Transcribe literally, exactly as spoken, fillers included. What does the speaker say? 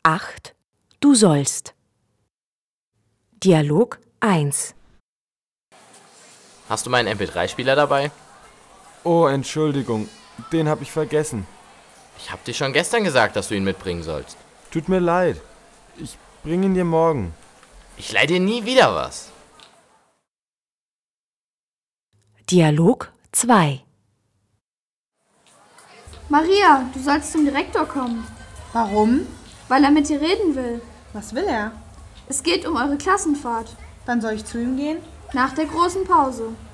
acht. Du sollst. Dialog eins. Hast du meinen M P drei Spieler dabei? Oh, Entschuldigung, den hab ich vergessen. Ich hab dir schon gestern gesagt, dass du ihn mitbringen sollst. Tut mir leid. Ich bring ihn dir morgen. Ich leih dir nie wieder was. Dialog zwei. Maria, du sollst zum Direktor kommen. Warum? Weil er mit dir reden will. Was will er? Es geht um eure Klassenfahrt. Wann soll ich zu ihm gehen? Nach der großen Pause.